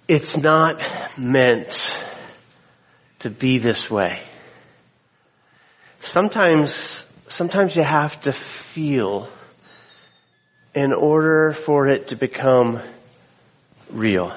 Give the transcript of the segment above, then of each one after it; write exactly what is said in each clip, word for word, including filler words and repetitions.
It's not meant to be this way. Sometimes, sometimes you have to feel in order for it to become real.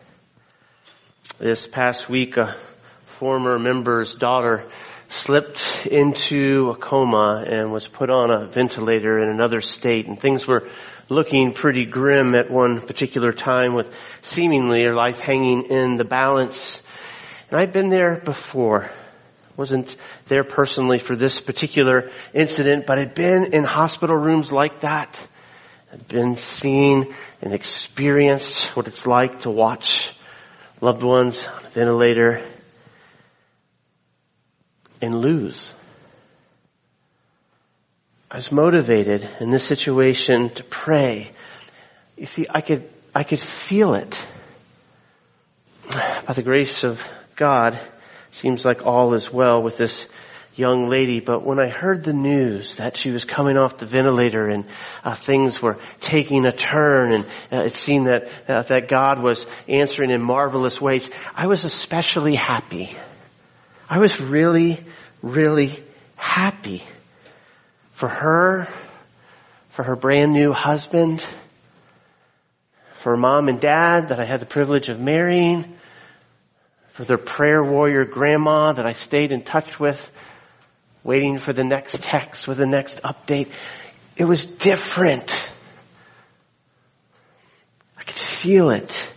This past week, a former member's daughter slipped into a coma and was put on a ventilator in another state, and things were looking pretty grim at one particular time with seemingly her life hanging in the balance. And I'd been there before. Wasn't there personally for this particular incident, but I'd been in hospital rooms like that. I'd been seen and experienced what it's like to watch loved ones on a ventilator and lose. I was motivated in this situation to pray. You see, I could, I could feel it. By the grace of God, seems like all is well with this young lady. But when I heard the news that she was coming off the ventilator and uh, things were taking a turn, and uh, it seemed that uh, that God was answering in marvelous ways, I was especially happy. I was really, really happy. For her, for her brand new husband, for mom and dad that I had the privilege of marrying, for their prayer warrior grandma that I stayed in touch with, waiting for the next text with the next update. It was different. I could feel it.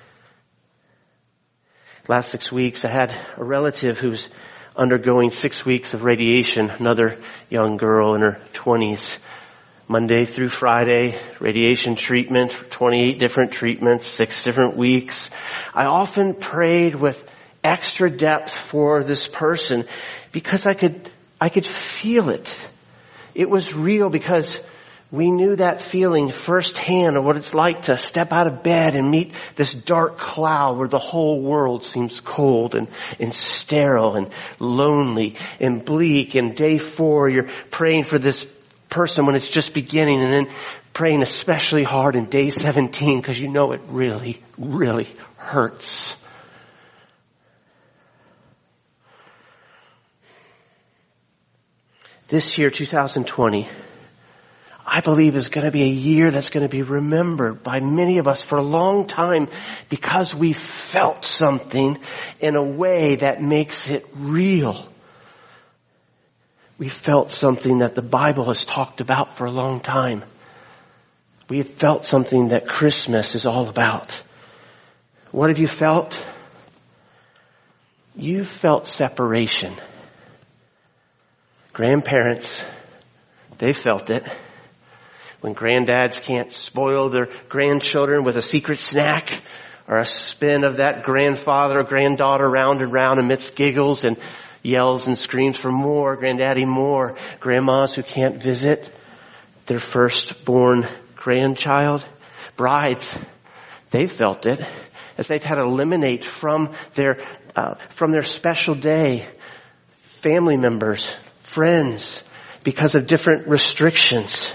Last six weeks I had a relative who's undergoing six weeks of radiation, another young girl in her twenties. Monday through Friday, radiation treatment, twenty-eight different treatments, six different weeks. I often prayed with extra depth for this person because I could, I could feel it. It was real because we knew that feeling firsthand of what it's like to step out of bed and meet this dark cloud where the whole world seems cold and, and sterile and lonely and bleak. And day four, you're praying for this person when it's just beginning, and then praying especially hard in day seventeen because you know it really, really hurts. This year, two thousand twenty, I believe is going to be a year that's going to be remembered by many of us for a long time because we felt something in a way that makes it real. We felt something that the Bible has talked about for a long time. We have felt something that Christmas is all about. What have you felt? You felt separation. Grandparents, they felt it. When granddads can't spoil their grandchildren with a secret snack or a spin of that grandfather or granddaughter round and round amidst giggles and yells and screams for more, granddaddy more. Grandmas who can't visit their firstborn grandchild. Brides, they felt it as they've had to eliminate from their, uh, from their special day family members, friends, because of different restrictions.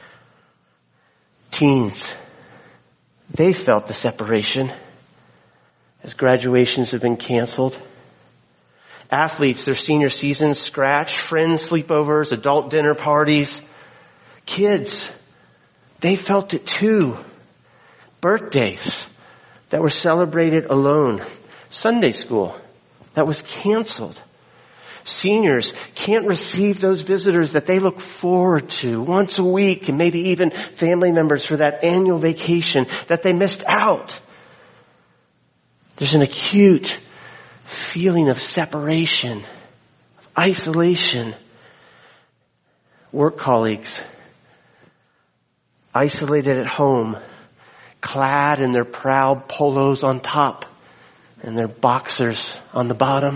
Teens, they felt the separation as graduations have been canceled. Athletes, their senior seasons scratched, friends sleepovers, adult dinner parties. Kids, they felt it too. Birthdays that were celebrated alone. Sunday school that was canceled. Seniors can't receive those visitors that they look forward to once a week, and maybe even family members for that annual vacation that they missed out. There's an acute feeling of separation, of isolation. Work colleagues, isolated at home, clad in their proud polos on top and their boxers on the bottom.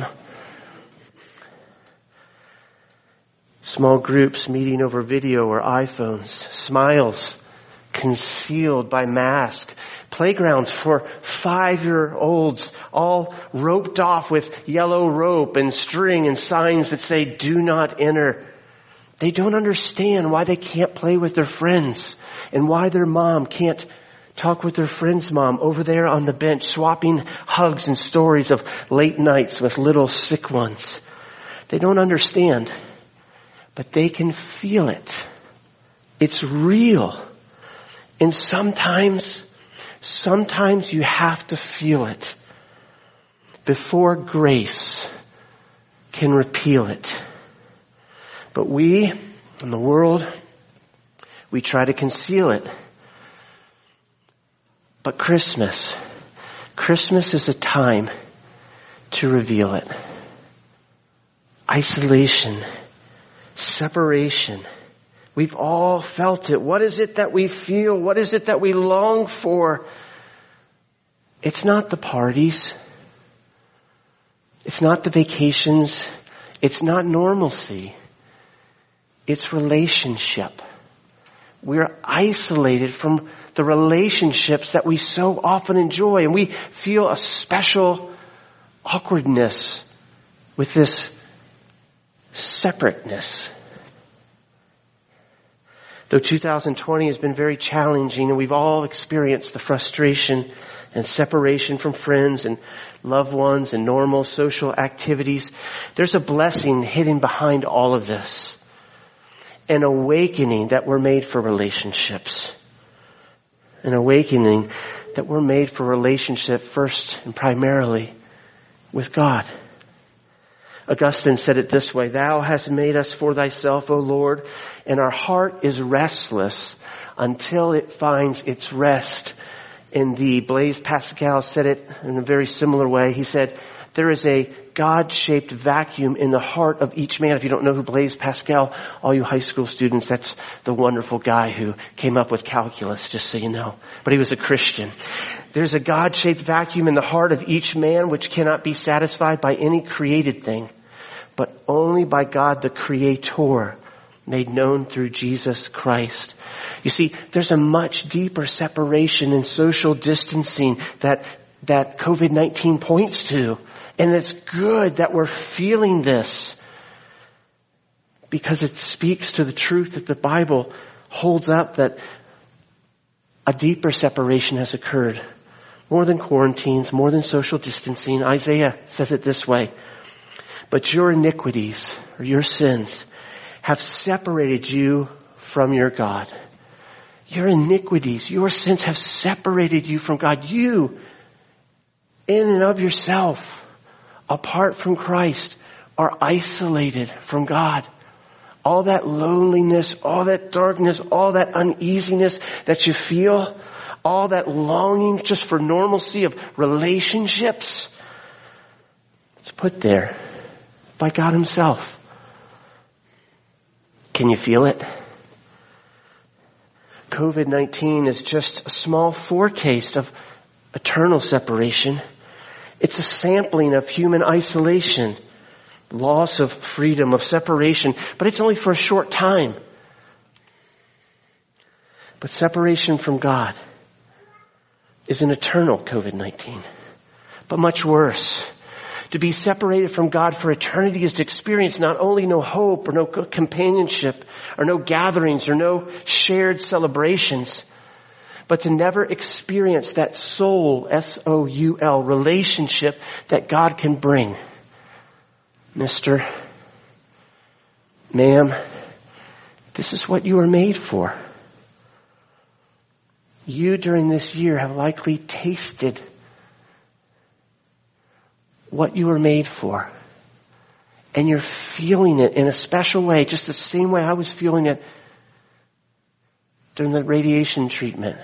Small groups meeting over video or iPhones. Smiles concealed by mask. Playgrounds for five-year-olds all roped off with yellow rope and string and signs that say, do not enter. They don't understand why they can't play with their friends and why their mom can't talk with their friend's mom over there on the bench, swapping hugs and stories of late nights with little sick ones. They don't understand, but they can feel it. It's real. And sometimes, sometimes you have to feel it before grace can repeal it. But we, in the world, we try to conceal it. But Christmas, Christmas is a time to reveal it. Isolation, separation. We've all felt it. What is it that we feel? What is it that we long for? It's not the parties. It's not the vacations. It's not normalcy. It's relationship. We're isolated from the relationships that we so often enjoy, and we feel a special awkwardness with this separateness. Though two thousand twenty has been very challenging, and we've all experienced the frustration and separation from friends and loved ones and normal social activities, there's a blessing hidden behind all of this. An awakening that we're made for relationships. An awakening that we're made for relationship first and primarily with God. Augustine said it this way, "Thou hast made us for thyself, O Lord, and our heart is restless until it finds its rest in thee." Blaise Pascal said it in a very similar way. He said, there is a God-shaped vacuum in the heart of each man. If you don't know who Blaise Pascal, all you high school students, that's the wonderful guy who came up with calculus, just so you know. But he was a Christian. There's a God-shaped vacuum in the heart of each man which cannot be satisfied by any created thing, but only by God the Creator, made known through Jesus Christ. You see, there's a much deeper separation and social distancing that that covid nineteen points to. And it's good that we're feeling this, because it speaks to the truth that the Bible holds up, that a deeper separation has occurred. More than quarantines, more than social distancing. Isaiah says it this way, "But your iniquities," or your sins, "have separated you from your God." Your iniquities, your sins have separated you from God. You, in and of yourself, apart from Christ, are isolated from God. All that loneliness, all that darkness, all that uneasiness that you feel, all that longing just for normalcy of relationships, it's put there by God Himself. Can you feel it? covid nineteen is just a small foretaste of eternal separation. It's a sampling of human isolation, loss of freedom, of separation, but it's only for a short time. But separation from God is an eternal covid nineteen, but much worse. To be separated from God for eternity is to experience not only no hope or no companionship or no gatherings or no shared celebrations, but to never experience that soul, S O U L, relationship that God can bring. Mister, ma'am, this is what you are made for. You during this year have likely tasted what you were made for. And you're feeling it in a special way, just the same way I was feeling it during the radiation treatment.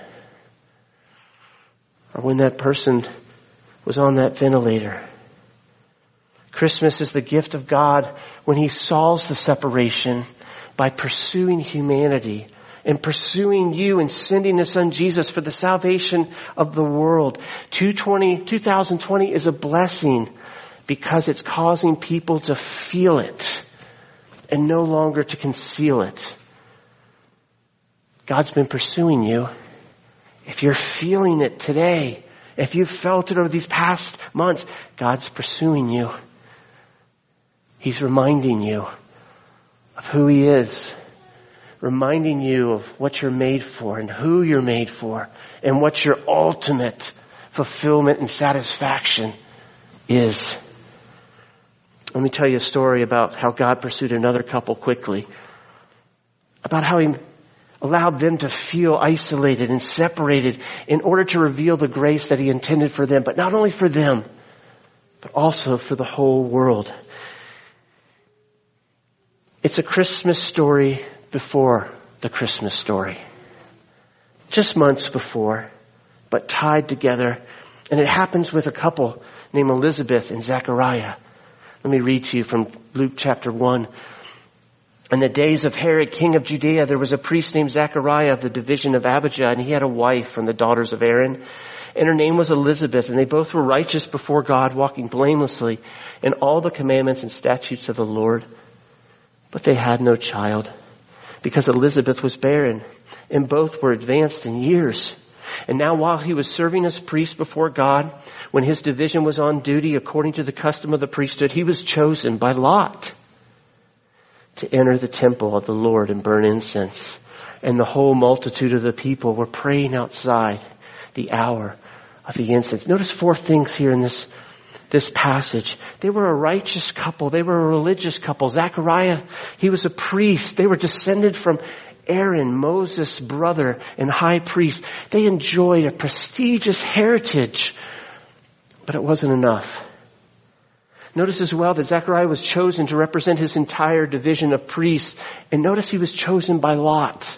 Or when that person was on that ventilator. Christmas is the gift of God when He solves the separation by pursuing humanity and pursuing you and sending His Son Jesus for the salvation of the world. two thousand twenty is a blessing because it's causing people to feel it and no longer to conceal it. God's been pursuing you. If you're feeling it today, if you've felt it over these past months, God's pursuing you. He's reminding you of who He is, reminding you of what you're made for and who you're made for and what your ultimate fulfillment and satisfaction is. Let me tell you a story about how God pursued another couple quickly. About how he allowed them to feel isolated and separated in order to reveal the grace that he intended for them. But not only for them, but also for the whole world. It's a Christmas story before the Christmas story. Just months before, but tied together. And it happens with a couple named Elizabeth and Zechariah. Let me read to you from Luke chapter one. In the days of Herod, king of Judea, there was a priest named Zechariah of the division of Abijah, and he had a wife from the daughters of Aaron, and her name was Elizabeth, and they both were righteous before God, walking blamelessly in all the commandments and statutes of the Lord. But they had no child, because Elizabeth was barren, and both were advanced in years. And now while he was serving as priest before God, when his division was on duty according to the custom of the priesthood, he was chosen by lot to enter the temple of the Lord and burn incense. And the whole multitude of the people were praying outside the hour of the incense. Notice four things here in this, this passage. They were a righteous couple. They were a religious couple. Zechariah, he was a priest. They were descended from Aaron, Moses' brother and high priest. They enjoyed a prestigious heritage, but it wasn't enough. Notice as well that Zechariah was chosen to represent his entire division of priests. And notice he was chosen by lot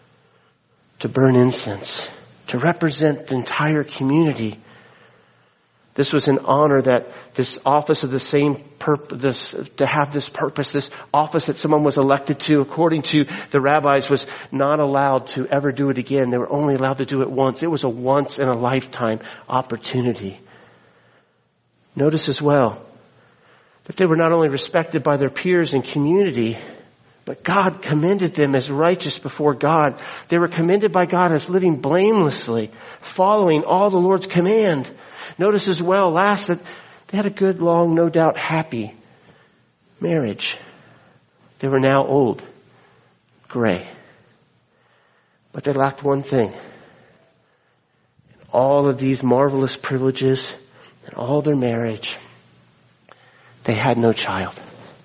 to burn incense, to represent the entire community. This was an honor that this office of the same purpose, this, to have this purpose, this office that someone was elected to, according to the rabbis, was not allowed to ever do it again. They were only allowed to do it once. It was a once in a lifetime opportunity. Notice as well that they were not only respected by their peers and community, but God commended them as righteous before God. They were commended by God as living blamelessly, following all the Lord's command. Notice as well, last, that they had a good, long, no doubt happy marriage. They were now old, gray. But they lacked one thing. All of these marvelous privileges and all their marriage, they had no child.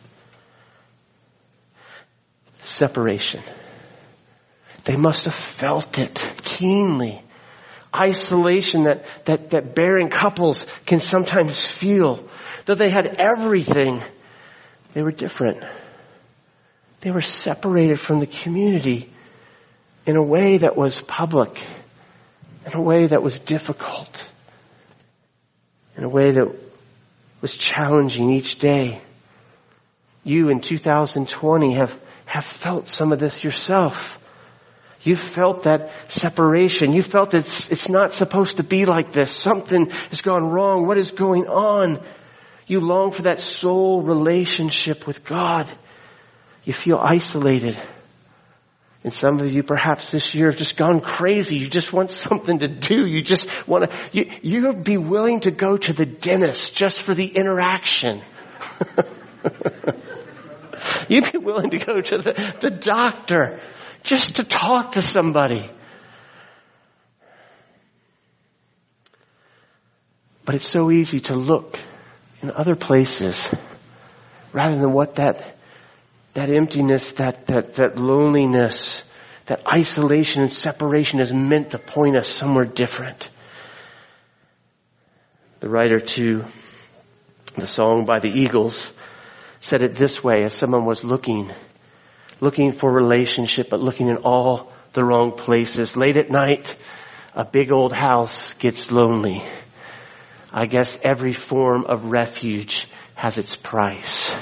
Separation. They must have felt it keenly. Isolation that, that, that barren couples can sometimes feel. Though they had everything, they were different. They were separated from the community in a way that was public, in a way that was difficult, in a way that was challenging each day. You in two thousand twenty have, have felt some of this yourself. You felt that separation. You felt that it's, it's not supposed to be like this. Something has gone wrong. What is going on? You long for that soul relationship with God. You feel isolated. And some of you perhaps this year have just gone crazy. You just want something to do. You just want to, you, you'd be willing to go to the dentist just for the interaction. You'd be willing to go to the, the doctor just to talk to somebody. But it's so easy to look in other places rather than what that That emptiness, that, that, that loneliness, that isolation and separation is meant to point us somewhere different. The writer to the song by the Eagles said it this way as someone was looking, looking for relationship, but looking in all the wrong places. Late at night, a big old house gets lonely. I guess every form of refuge has its price.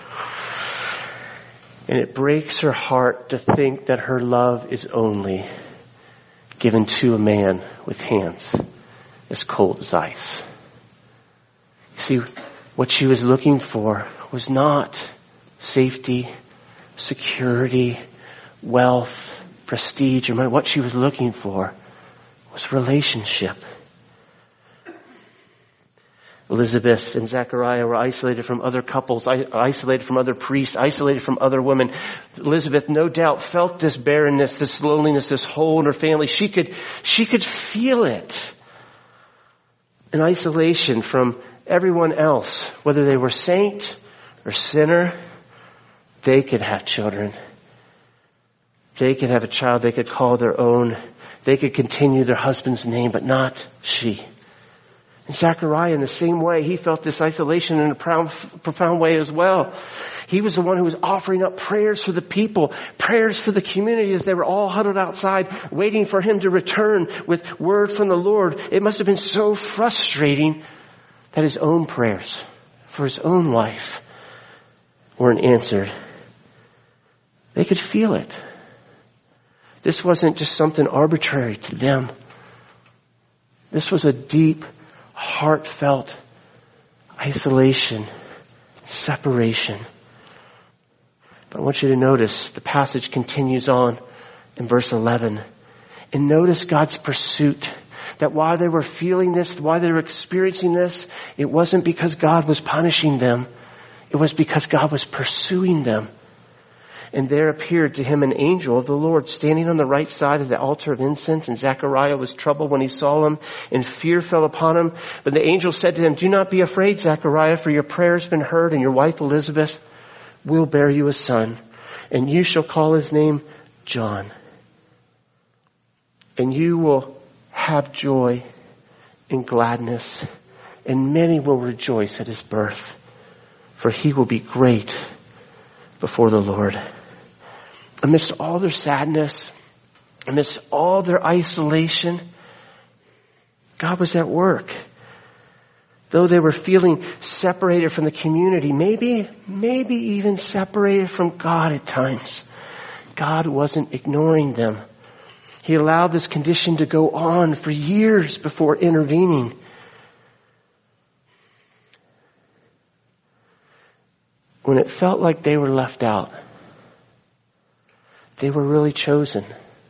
And it breaks her heart to think that her love is only given to a man with hands as cold as ice. You see, what she was looking for was not safety, security, wealth, prestige, or money. What she was looking for was relationship. Elizabeth and Zechariah were isolated from other couples, isolated from other priests, isolated from other women. Elizabeth no doubt felt this barrenness, this loneliness, this hole in her family. She could, she could feel it. An isolation from everyone else, whether they were saint or sinner. They could have children. They could have a child they could call their own. They could continue their husband's name, but not she. And Zechariah, in the same way, he felt this isolation in a profound, profound way as well. He was the one who was offering up prayers for the people, prayers for the community as they were all huddled outside, waiting for him to return with word from the Lord. It must have been so frustrating that his own prayers for his own life weren't answered. They could feel it. This wasn't just something arbitrary to them. This was a deep, heartfelt isolation, separation. But I want you to notice the passage continues on in verse eleven. And notice God's pursuit. That while they were feeling this, while they were experiencing this, it wasn't because God was punishing them. It was because God was pursuing them. And there appeared to him an angel of the Lord standing on the right side of the altar of incense. And Zechariah was troubled when he saw him, and fear fell upon him. But the angel said to him, "Do not be afraid, Zechariah, for your prayer has been heard, and your wife Elizabeth will bear you a son, and you shall call his name John. And you will have joy and gladness, and many will rejoice at his birth, for he will be great before the Lord." Amidst all their sadness, amidst all their isolation, God was at work. Though they were feeling separated from the community, maybe, maybe even separated from God at times, God wasn't ignoring them. He allowed this condition to go on for years before intervening. When it felt like they were left out, they were really chosen.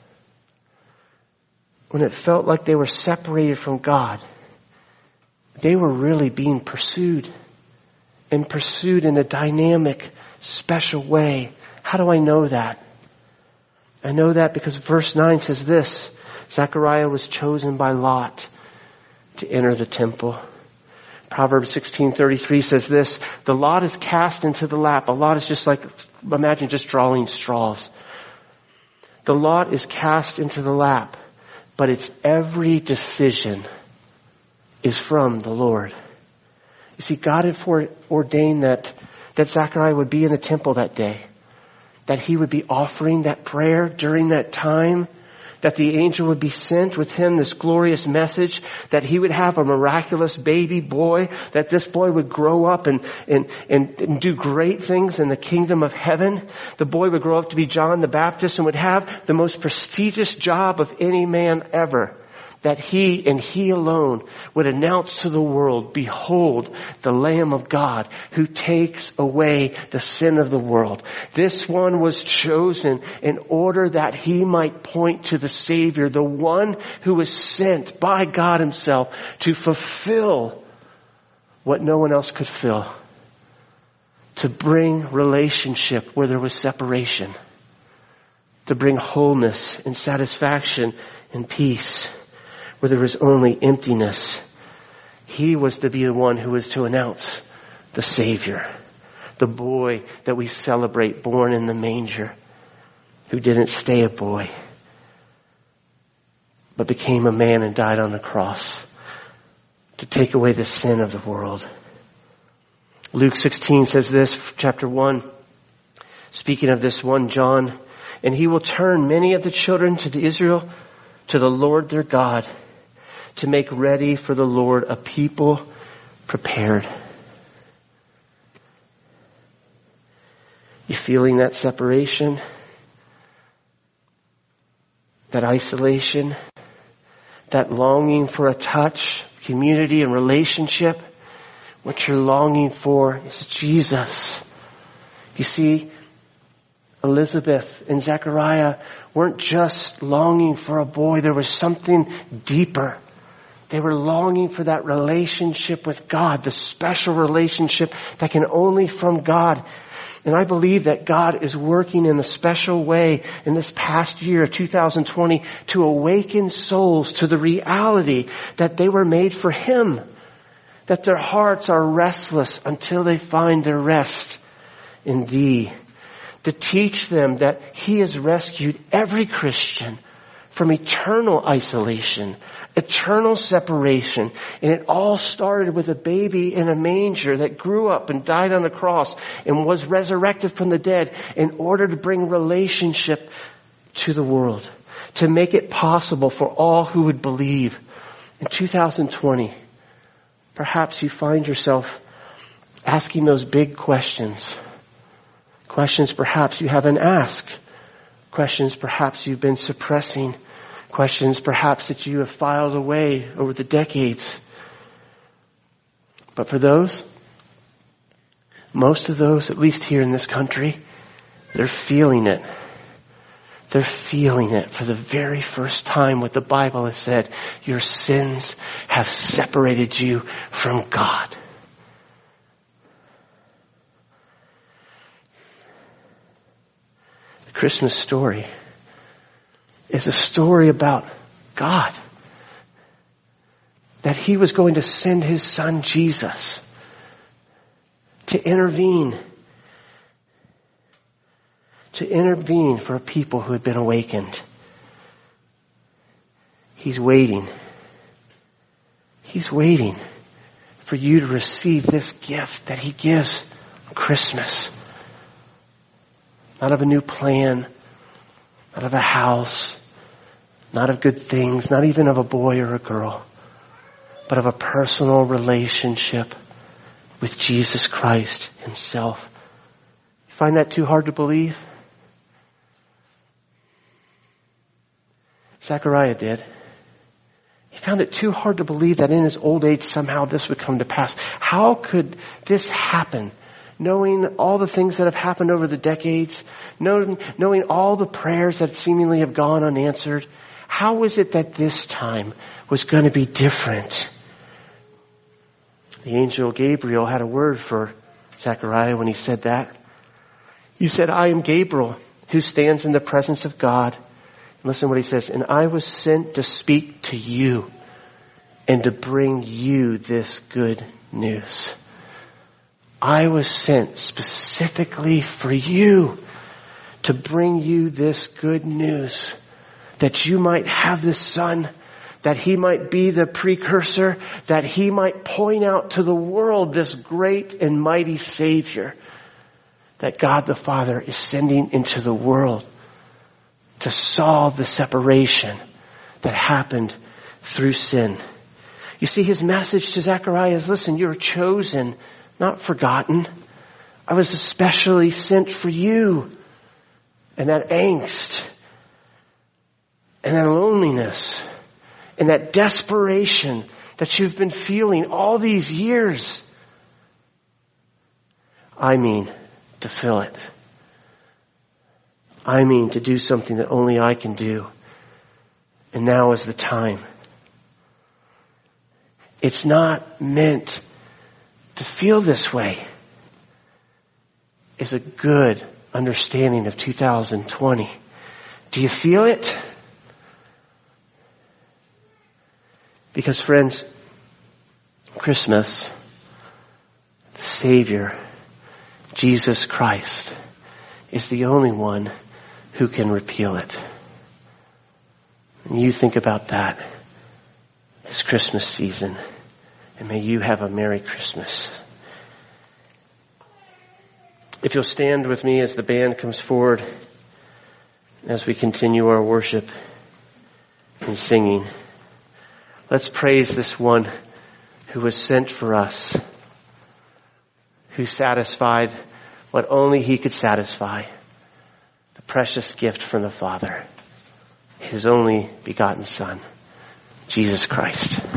When it felt like they were separated from God, they were really being pursued, and pursued in a dynamic, special way. How do I know that? I know that because verse nine says this: Zechariah was chosen by lot to enter the temple. Proverbs sixteen thirty-three says this: the lot is cast into the lap. A lot is just like, imagine just drawing straws. The lot is cast into the lap, but its every decision is from the Lord. You see, God had foreordained that, that Zechariah would be in the temple that day, that he would be offering that prayer during that time, that the angel would be sent with him this glorious message, that he would have a miraculous baby boy, that this boy would grow up and, and, and, and do great things in the kingdom of heaven. The boy would grow up to be John the Baptist and would have the most prestigious job of any man ever. That he and he alone would announce to the world, "Behold, the Lamb of God who takes away the sin of the world." This one was chosen in order that he might point to the Savior, the one who was sent by God himself to fulfill what no one else could fill. To bring relationship where there was separation. To bring wholeness and satisfaction and peace where there was only emptiness. He was to be the one who was to announce the Savior, the boy that we celebrate, born in the manger, who didn't stay a boy, but became a man and died on the cross to take away the sin of the world. Luke sixteen says this, chapter one, speaking of this one John, "And he will turn many of the children to the Israel, to the Lord their God, to make ready for the Lord a people prepared." You feeling that separation? That isolation? That longing for a touch, community, and relationship? What you're longing for is Jesus. You see, Elizabeth and Zechariah weren't just longing for a boy. There was something deeper. They were longing for that relationship with God, the special relationship that can only from God. And I believe that God is working in a special way in this past year of two thousand twenty to awaken souls to the reality that they were made for Him, that their hearts are restless until they find their rest in Thee, to teach them that He has rescued every Christian from eternal isolation, eternal separation. And it all started with a baby in a manger that grew up and died on the cross and was resurrected from the dead in order to bring relationship to the world, to make it possible for all who would believe. In two thousand twenty, perhaps you find yourself asking those big questions. Questions perhaps you haven't asked. Questions perhaps you've been suppressing. Questions perhaps that you have filed away over the decades. But for those, most of those, at least here in this country, they're feeling it. They're feeling it for the very first time. What the Bible has said, your sins have separated you from God. The Christmas story is a story about God. That He was going to send His Son Jesus to intervene. To intervene for a people who had been awakened. He's waiting. He's waiting for you to receive this gift that He gives on Christmas. Not of a new plan, not of a house, not of good things, not even of a boy or a girl, but of a personal relationship with Jesus Christ Himself. You find that too hard to believe? Zechariah did. He found it too hard to believe that in his old age somehow this would come to pass. How could this happen? Knowing all the things that have happened over the decades, knowing, knowing all the prayers that seemingly have gone unanswered, how was it that this time was going to be different? The angel Gabriel had a word for Zechariah when he said that. He said, I am Gabriel, who stands in the presence of God. And listen to what he says, and I was sent to speak to you and to bring you this good news. I was sent specifically for you to bring you this good news, that you might have this Son, that He might be the precursor, that He might point out to the world this great and mighty Savior that God the Father is sending into the world to solve the separation that happened through sin. You see, His message to Zechariah is, listen, you're chosen, not forgotten. I was especially sent for you. And that angst, and that loneliness, and that desperation that you've been feeling all these years, I mean to fill it. I mean to do something that only I can do. And now is the time. It's not meant to feel this way. It's a good understanding of two thousand twenty. Do you feel it? Because friends, Christmas, the Savior, Jesus Christ, is the only one who can repeal it. And you think about that this Christmas season, and may you have a Merry Christmas. If you'll stand with me as the band comes forward, as we continue our worship and singing, let's praise this one who was sent for us, who satisfied what only He could satisfy, the precious gift from the Father, His only begotten Son, Jesus Christ.